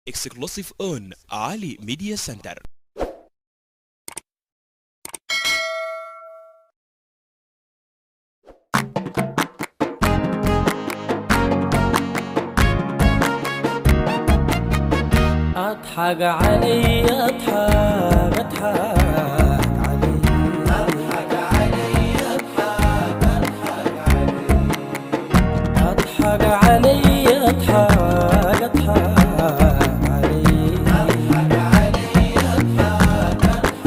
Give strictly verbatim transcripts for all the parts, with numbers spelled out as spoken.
Exclusive on Ali Media Center. اضحك علي اضحك اضحك علي اضحك علي اضحك اضحك علي اضحك اضحك علي اضحك علي اضحك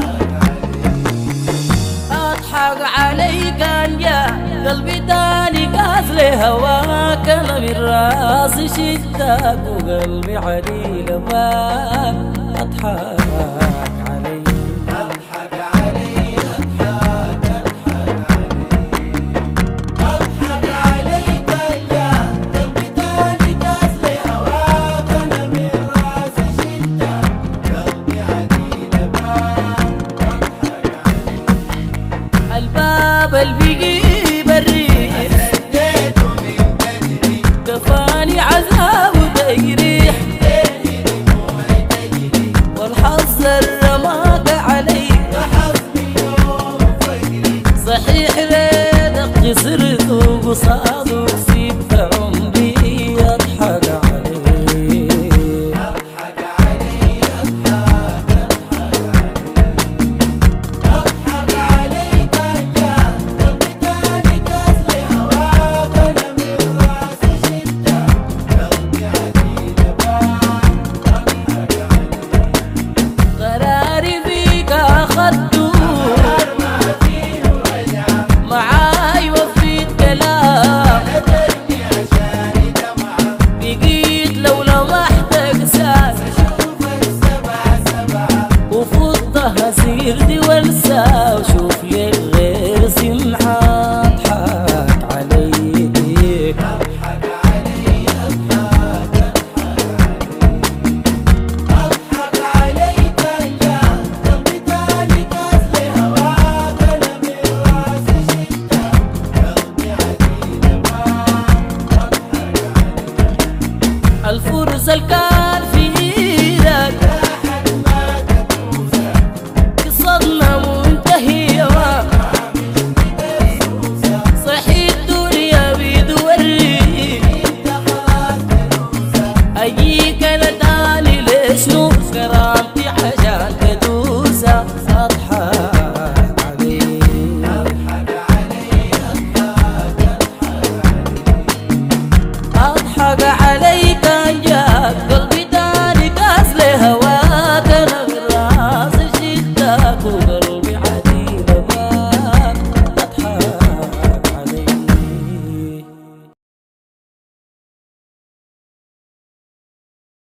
اضحك علي كان يا قلبي تاني قاس لهواك انا بالراس شدك وقلبي عديل باك اضحك علي اضحك علي اضحك اضحك علي اضحك علي يا قلبي تاني قاس لهواك انا بالراس شدك قلبي عديل باك اضحك علي الباب البيجي بريح كفاني عذاب وتجريح والحظ رماك علي صحيح ريدك خسرت وقصار